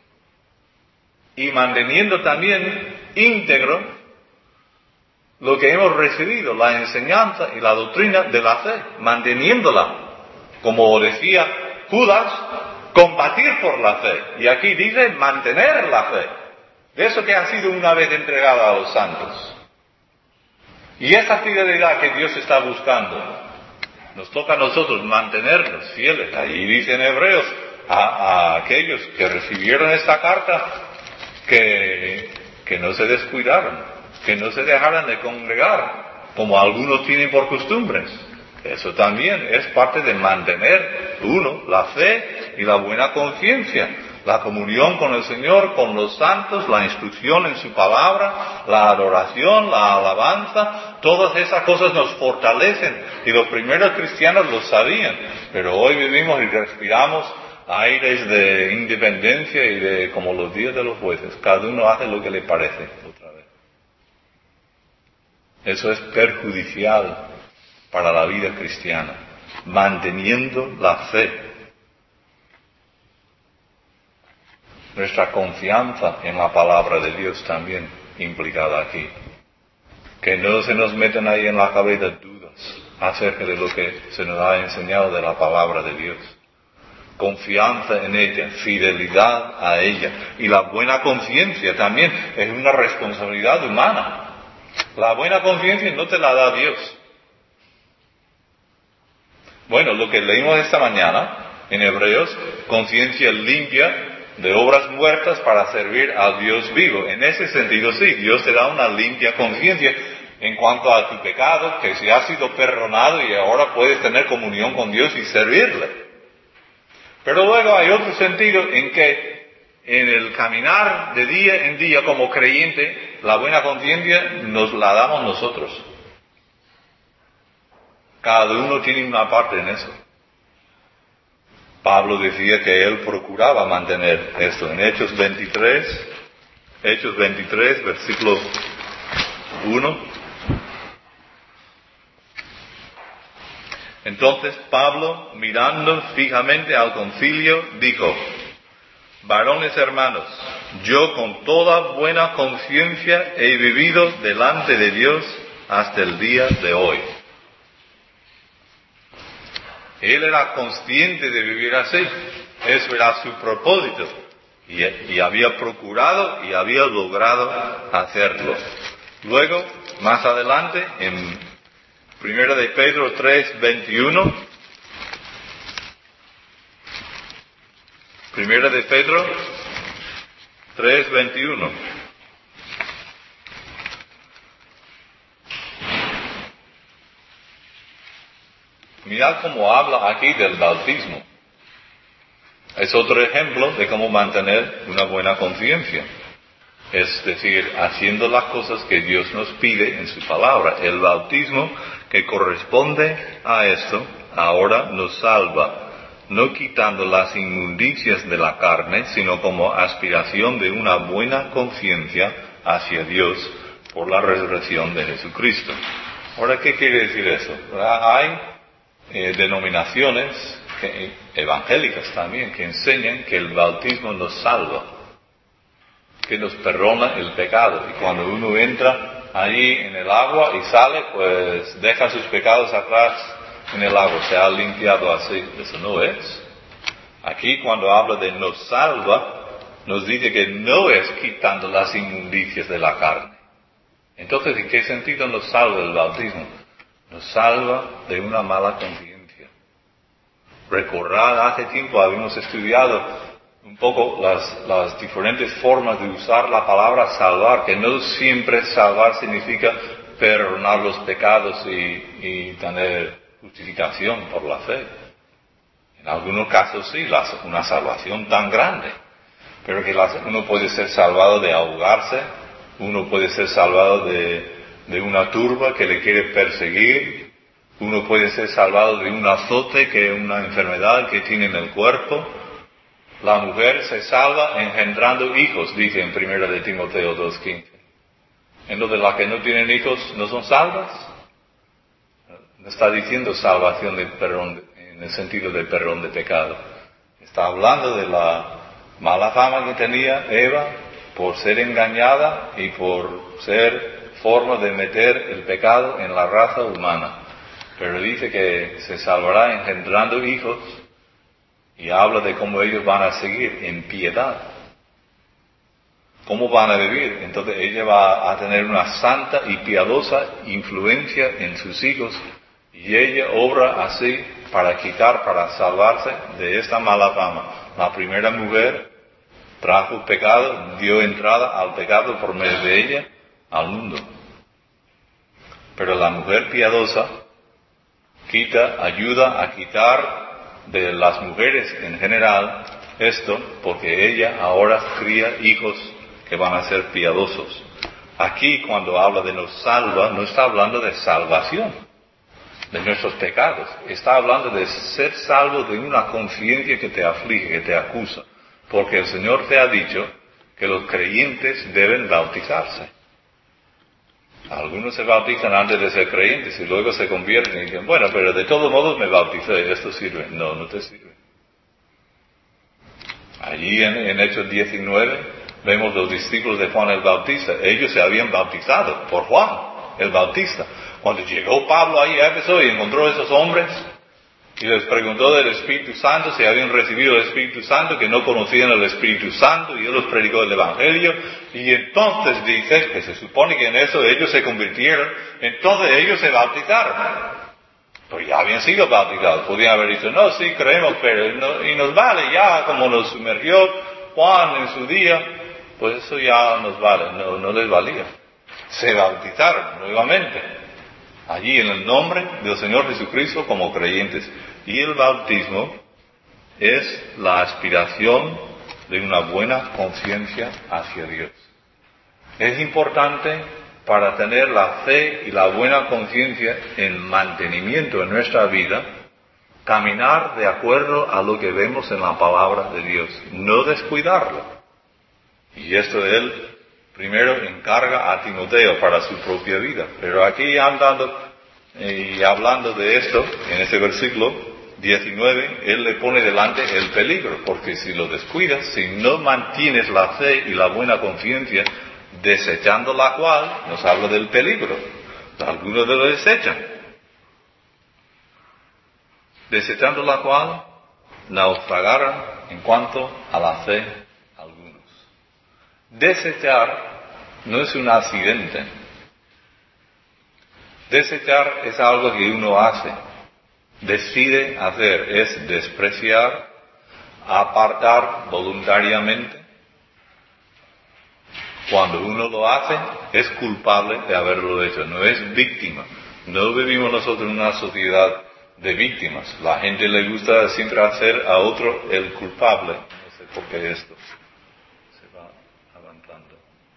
Speaker 1: Y manteniendo también íntegro lo que hemos recibido, la enseñanza y la doctrina de la fe. Manteniéndola. Como decía Judas, combatir por la fe. Y aquí dice mantener la fe. De eso que ha sido una vez entregada a los santos. Y esa fidelidad que Dios está buscando, nos toca a nosotros mantenernos fieles. Y dice en Hebreos a aquellos que recibieron esta carta que no se descuidaron, que no se dejaran de congregar, como algunos tienen por costumbres. Eso también es parte de mantener, uno, la fe y la buena conciencia. La comunión con el Señor, con los santos, la instrucción en su palabra, la adoración, la alabanza, todas esas cosas nos fortalecen. Y los primeros cristianos lo sabían. Pero hoy vivimos y respiramos aires de independencia y de como los días de los jueces. Cada uno hace lo que le parece otra vez. Eso es perjudicial para la vida cristiana. Manteniendo la fe. Nuestra confianza en la palabra de Dios también implicada aquí. Que no se nos metan ahí en la cabeza dudas acerca de lo que se nos ha enseñado de la palabra de Dios. Confianza en ella, fidelidad a ella. Y la buena conciencia también es una responsabilidad humana. La buena conciencia no te la da Dios. Bueno, lo que leímos esta mañana en Hebreos, conciencia limpia de obras muertas para servir al Dios vivo. En ese sentido sí, Dios te da una limpia conciencia en cuanto a tu pecado, que si has sido perdonado y ahora puedes tener comunión con Dios y servirle. Pero luego hay otro sentido en que en el caminar de día en día como creyente, la buena conciencia nos la damos nosotros. Cada uno tiene una parte en eso. Pablo decía que él procuraba mantener esto. En Hechos 23, versículo 1. Entonces Pablo, mirando fijamente al concilio, dijo: varones hermanos, yo con toda buena conciencia he vivido delante de Dios hasta el día de hoy. Él era consciente de vivir así. Eso era su propósito. Y había procurado y había logrado hacerlo. Luego, más adelante, en 1 de Pedro 3:21. 1 de Pedro 3:21. Mirad cómo habla aquí del bautismo. Es otro ejemplo de cómo mantener una buena conciencia. Es decir, haciendo las cosas que Dios nos pide en su palabra. El bautismo que corresponde a esto ahora nos salva. no quitando las inmundicias de la carne, sino como aspiración de una buena conciencia hacia Dios por la resurrección de Jesucristo. Ahora, ¿qué quiere decir eso? Hay denominaciones evangélicas también que enseñan que el bautismo nos salva, que nos perdona el pecado, y cuando uno entra allí en el agua y sale, pues deja sus pecados atrás en el agua, se ha limpiado así. Eso no es. Aquí cuando habla de nos salva, nos dice que no es quitando las inmundicias de la carne. Entonces, ¿en qué sentido nos salva el bautismo? Nos salva de una mala conciencia. Recordad, hace tiempo habíamos estudiado un poco las diferentes formas de usar la palabra salvar, que no siempre salvar significa perdonar los pecados y tener justificación por la fe. En algunos casos sí, una salvación tan grande, pero que uno puede ser salvado de ahogarse, uno puede ser salvado de una turba que le quiere perseguir, uno puede ser salvado de un azote, que es una enfermedad que tiene en el cuerpo. La mujer se salva engendrando hijos, dice en 1 de Timoteo 2:15. Entonces, las que no tienen hijos no son salvas. No está diciendo salvación de perdón, en el sentido de perdón de pecado. Está hablando de la mala fama que tenía Eva por ser engañada y por ser forma de meter el pecado en la raza humana. Pero dice que se salvará engendrando hijos y habla de cómo ellos van a seguir en piedad. ¿Cómo van a vivir? Entonces ella va a tener una santa y piadosa influencia en sus hijos, y ella obra así para salvarse de esta mala fama. La primera mujer trajo pecado, dio entrada al pecado por medio de ella al mundo. Pero la mujer piadosa ayuda a quitar de las mujeres en general esto, porque ella ahora cría hijos que van a ser piadosos. Aquí cuando habla de nos salva, no está hablando de salvación de nuestros pecados, está hablando de ser salvo de una conciencia que te aflige, que te acusa, porque el Señor te ha dicho que los creyentes deben bautizarse. Algunos se bautizan antes de ser creyentes y luego se convierten y dicen, bueno, pero de todos modos me bauticé, esto sirve. No, no te sirve. Allí en Hechos 19 vemos los discípulos de Juan el Bautista. Ellos se habían bautizado por Juan el Bautista. Cuando llegó Pablo ahí a Éfeso y encontró a esos hombres y les preguntó del Espíritu Santo, si habían recibido el Espíritu Santo, que no conocían el Espíritu Santo, y él les predicó el Evangelio, y entonces dice que se supone que en eso ellos se convirtieron, entonces ellos se bautizaron. Pero ya habían sido bautizados, podían haber dicho, no, sí creemos, pero no, y nos vale ya, como nos sumergió Juan en su día, pues eso ya nos vale, no les valía. Se bautizaron nuevamente allí en el nombre del Señor Jesucristo como creyentes. Y el bautismo es la aspiración de una buena conciencia hacia Dios. Es importante para tener la fe y la buena conciencia en mantenimiento en nuestra vida, caminar de acuerdo a lo que vemos en la palabra de Dios, no descuidarlo. Y esto él primero encarga a Timoteo para su propia vida. Pero aquí andando y hablando de esto, en ese versículo 19, él le pone delante el peligro, porque si lo descuidas, si no mantienes la fe y la buena conciencia, desechando la cual, nos habla del peligro. Algunos de lo desechan. Desechando la cual, naufragaron en cuanto a la fe algunos. Desechar no es un accidente. Desechar es algo que uno hace, decide hacer, es despreciar, apartar voluntariamente. Cuando uno lo hace, es culpable de haberlo hecho, no es víctima. No vivimos nosotros en una sociedad de víctimas. La gente le gusta siempre hacer a otro el culpable. No sé por qué esto se va avanzando.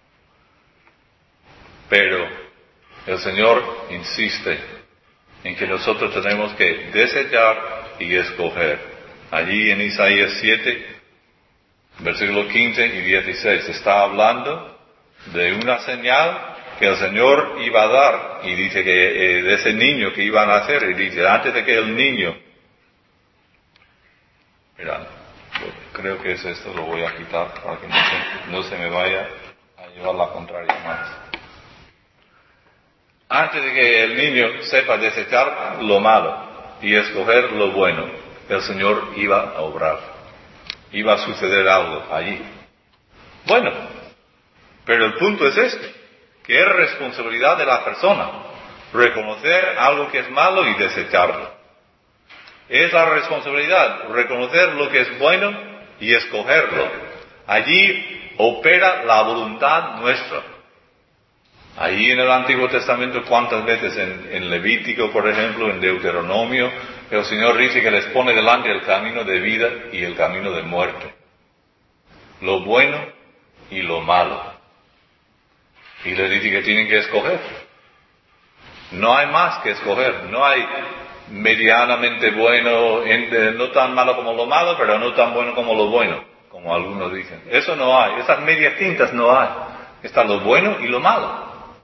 Speaker 1: Pero el Señor insiste en que nosotros tenemos que desechar y escoger. Allí en Isaías 7, versículos 15 y 16, está hablando de una señal que el Señor iba a dar, y dice que de ese niño que iba a nacer, y dice, antes de que el niño, mira, creo que es esto, lo voy a quitar para que no se me vaya a llevar la contraria más. Antes de que el niño sepa desechar lo malo y escoger lo bueno, el Señor iba a obrar, iba a suceder algo allí. Bueno, pero el punto es este, que es responsabilidad de la persona reconocer algo que es malo y desecharlo. Es la responsabilidad reconocer lo que es bueno y escogerlo. Allí opera la voluntad nuestra. Allí en el Antiguo Testamento, cuántas veces en Levítico, por ejemplo, en Deuteronomio, el Señor dice que les pone delante el camino de vida y el camino de muerte, lo bueno y lo malo. Y les dice que tienen que escoger. No hay más que escoger. No hay medianamente bueno, no tan malo como lo malo, pero no tan bueno como lo bueno, como algunos dicen. Eso no hay. Esas medias tintas no hay. Está lo bueno y lo malo.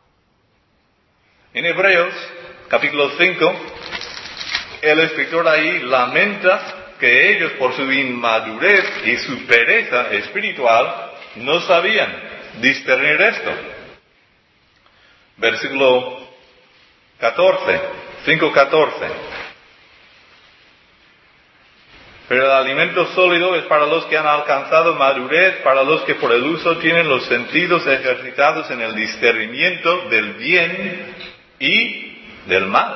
Speaker 1: En Hebreos, capítulo 5, el escritor ahí lamenta que ellos, por su inmadurez y su pereza espiritual, no sabían discernir esto. Versículo 14, 5:14. Pero el alimento sólido es para los que han alcanzado madurez, para los que por el uso tienen los sentidos ejercitados en el discernimiento del bien y del mal.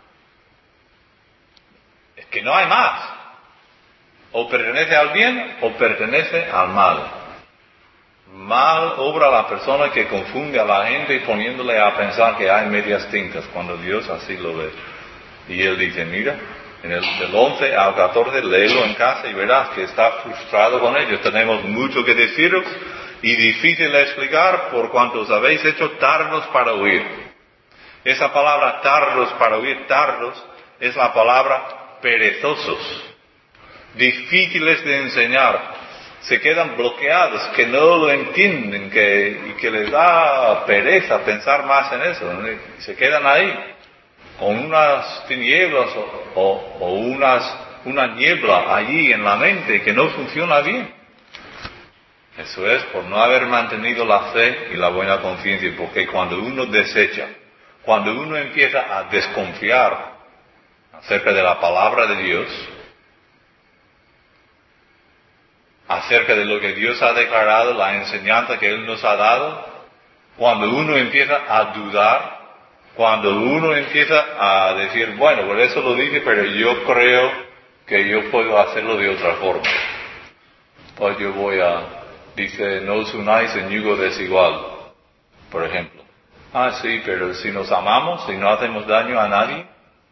Speaker 1: Es que no hay más. O pertenece al bien o pertenece al mal. Mal obra la persona que confunde a la gente poniéndole a pensar que hay medias tintas, cuando Dios así lo ve. Y Él dice, mira, del 11 al 14, léelo en casa y verás que está frustrado con ellos. Tenemos mucho que deciros y difícil de explicar por cuanto os habéis hecho tardos para oír. Esa palabra tardos para oír, tardos, es la palabra perezosos, difíciles de enseñar. Se quedan bloqueados, que no lo entienden, y que les da pereza pensar más en eso. Se quedan ahí, con unas tinieblas o una niebla allí en la mente que no funciona bien. Eso es por no haber mantenido la fe y la buena conciencia, porque cuando uno desecha, cuando uno empieza a desconfiar acerca de la palabra de Dios, acerca de lo que Dios ha declarado, la enseñanza que Él nos ha dado, cuando uno empieza a dudar, cuando uno empieza a decir, bueno, por eso lo dije, pero yo creo que yo puedo hacerlo de otra forma. Pues yo dice, no os unáis en yugo desigual, por ejemplo. Ah, sí, pero si nos amamos, si no hacemos daño a nadie,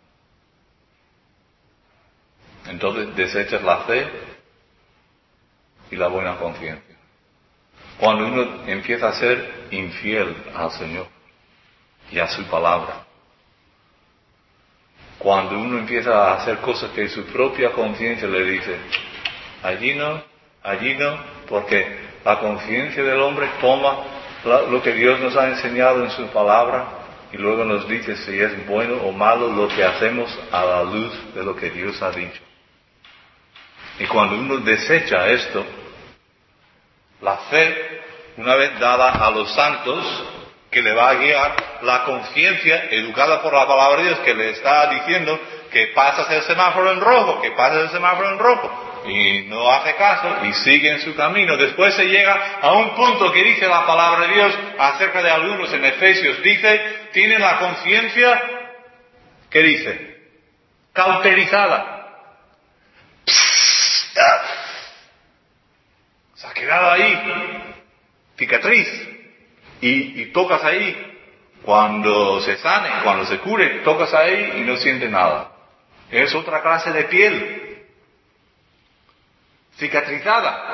Speaker 1: entonces desechas la fe y la buena conciencia. Cuando uno empieza a ser infiel al Señor y a su palabra, cuando uno empieza a hacer cosas que su propia conciencia le dice, allí no, porque la conciencia del hombre toma lo que Dios nos ha enseñado en su palabra y luego nos dice si es bueno o malo lo que hacemos a la luz de lo que Dios ha dicho. Y cuando uno desecha esto, la fe, una vez dada a los santos, que le va a guiar, la conciencia educada por la palabra de Dios, que le está diciendo que pasas el semáforo en rojo, y no hace caso y sigue en su camino. Después se llega a un punto que dice la palabra de Dios acerca de algunos en Efesios, dice, tienen la conciencia, ¿qué dice? Cauterizada. Se ha quedado ahí, cicatriz, y tocas ahí, cuando se sane, cuando se cure, tocas ahí y no siente nada. Es otra clase de piel, cicatrizada.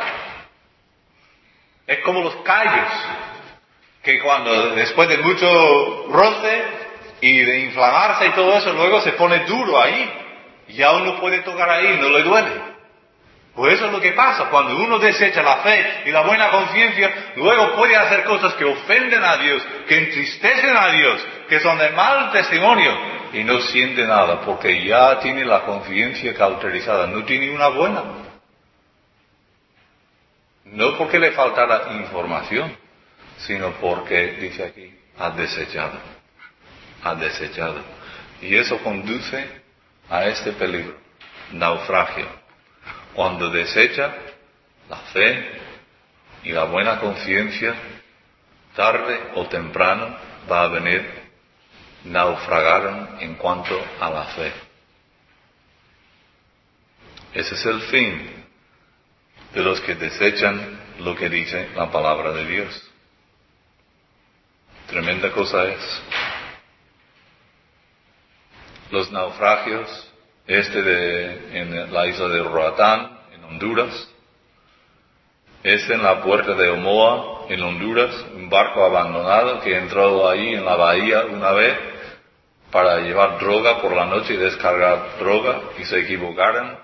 Speaker 1: Es como los callos, que después de mucho roce y de inflamarse y todo eso, luego se pone duro ahí, y ya uno puede tocar ahí y no le duele. Pues eso es lo que pasa. Cuando uno desecha la fe y la buena conciencia, luego puede hacer cosas que ofenden a Dios, que entristecen a Dios, que son de mal testimonio, y no siente nada, porque ya tiene la conciencia cauterizada, no tiene una buena. No porque le faltara información, sino porque, dice aquí, ha desechado. Ha desechado. Y eso conduce a este peligro, naufragio. Cuando desecha la fe y la buena conciencia, tarde o temprano va a venir naufragar en cuanto a la fe. Ese es el fin de los que desechan lo que dice la palabra de Dios. Tremenda cosa es. Los naufragios, en la isla de Roatán, en Honduras, en la puerta de Omoa, en Honduras, un barco abandonado que entró ahí en la bahía una vez para llevar droga por la noche y descargar droga, y se equivocaron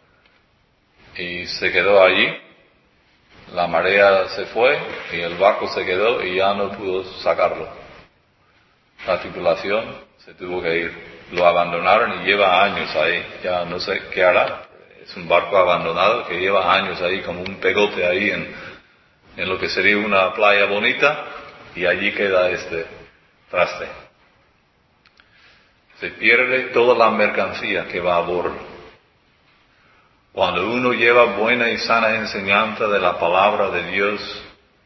Speaker 1: y se quedó allí. La marea se fue y el barco se quedó y ya no pudo sacarlo. La tripulación se tuvo que ir. Lo abandonaron y lleva años ahí. Ya no sé qué hará. Es un barco abandonado que lleva años ahí como un pegote ahí en lo que sería una playa bonita, y allí queda este traste. Se pierde toda la mercancía que va a bordo. Cuando uno lleva buena y sana enseñanza de la palabra de Dios,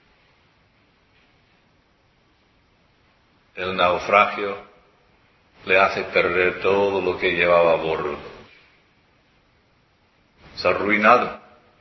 Speaker 1: el naufragio le hace perder todo lo que llevaba a bordo. Se ha arruinado.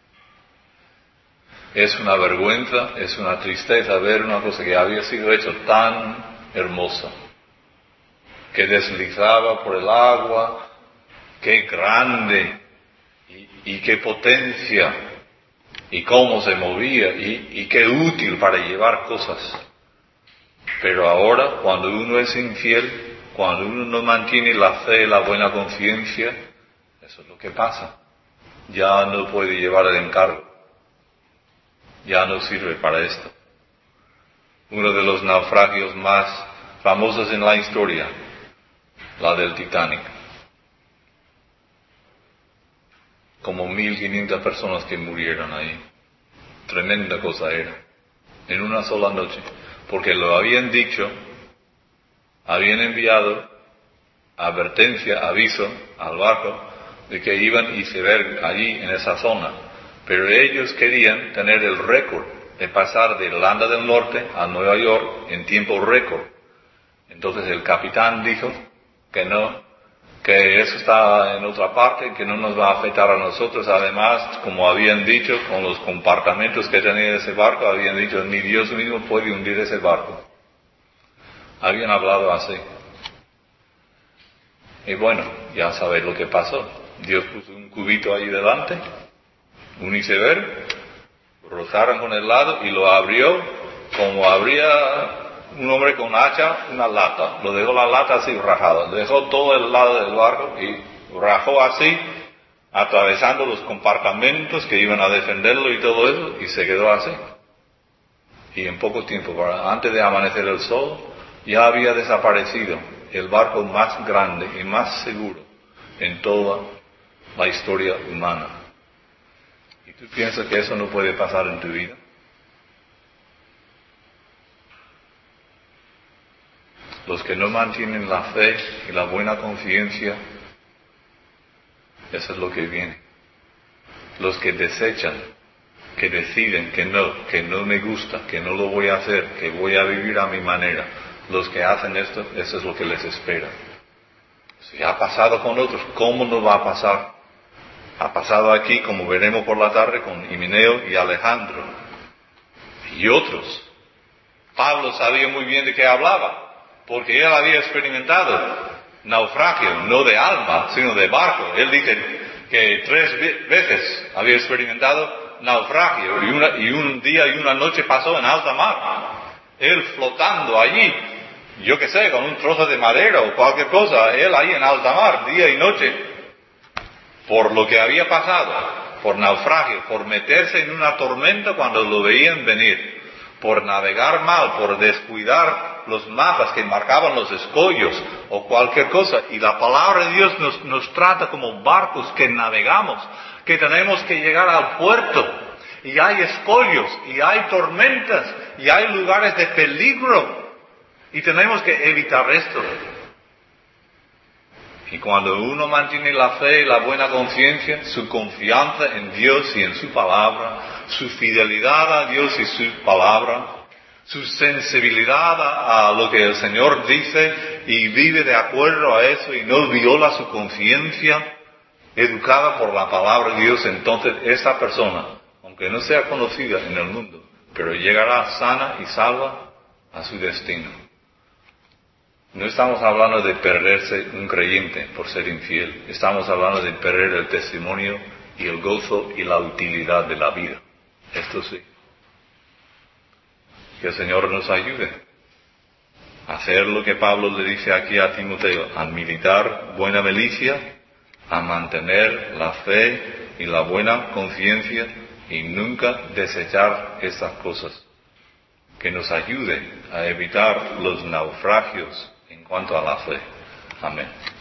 Speaker 1: Es una vergüenza, es una tristeza ver una cosa que había sido hecha tan hermosa, que deslizaba por el agua, qué grande y qué potencia, y cómo se movía, y qué útil para llevar cosas. Pero ahora, cuando uno es infiel, cuando uno no mantiene la fe, la buena conciencia, eso es lo que pasa. Ya no puede llevar el encargo. Ya no sirve para esto. Uno de los naufragios más famosos en la historia, la del Titanic. Como 1.500 personas que murieron ahí. Tremenda cosa era. En una sola noche. Porque lo habían dicho, habían enviado advertencia, aviso al barco de que iban iceberg allí en esa zona. Pero ellos querían tener el récord de pasar de Irlanda del Norte a Nueva York en tiempo récord. Entonces el capitán dijo que no, que eso está en otra parte, que no nos va a afectar a nosotros. Además, como habían dicho, con los compartimentos que tenía ese barco, habían dicho, ni Dios mismo puede hundir ese barco. Habían hablado así. Y bueno, ya sabéis lo que pasó. Dios puso un cubito ahí delante, un iceberg, rozaron con el lado y lo abrió como abría un hombre con hacha una lata. Lo dejó la lata así rajada. Dejó todo el lado del barco y rajó así, atravesando los compartimentos que iban a defenderlo y todo eso, y se quedó así. Y en poco tiempo, antes de amanecer el sol, ya había desaparecido el barco más grande y más seguro en toda la historia humana. ¿Y tú piensas que eso no puede pasar en tu vida? Los que no mantienen la fe y la buena conciencia, eso es lo que viene. Los que desechan, que deciden que no me gusta, que no lo voy a hacer, que voy a vivir a mi manera. Los que hacen esto, eso es lo que les espera. Si ha pasado con otros, ¿cómo no va a pasar? Ha pasado aquí, como veremos por la tarde, con Himeneo y Alejandro. Y otros. Pablo sabía muy bien de qué hablaba, porque él había experimentado naufragio, no de alma, sino de barco. Él dice que 3 veces había experimentado naufragio, y un día y una noche pasó en alta mar. Él flotando allí, yo qué sé, con un trozo de madera o cualquier cosa, él ahí en alta mar, día y noche, por lo que había pasado. por naufragio, por meterse en una tormenta cuando lo veían venir, por navegar mal, por descuidar los mapas que marcaban los escollos o cualquier cosa. Y la palabra de Dios nos trata como barcos que navegamos, que tenemos que llegar al puerto. Y hay escollos, y hay tormentas, y hay lugares de peligro. Y tenemos que evitar esto. Y cuando uno mantiene la fe y la buena conciencia, su confianza en Dios y en su palabra, su fidelidad a Dios y su palabra, su sensibilidad a lo que el Señor dice y vive de acuerdo a eso y no viola su conciencia, educada por la palabra de Dios, entonces esa persona, aunque no sea conocida en el mundo, pero llegará sana y salva a su destino. No estamos hablando de perderse un creyente por ser infiel. Estamos hablando de perder el testimonio y el gozo y la utilidad de la vida. Esto sí. Que el Señor nos ayude a hacer lo que Pablo le dice aquí a Timoteo, a militar buena milicia, a mantener la fe y la buena conciencia y nunca desechar estas cosas. Que nos ayude a evitar los naufragios en cuanto a la fe. Amén.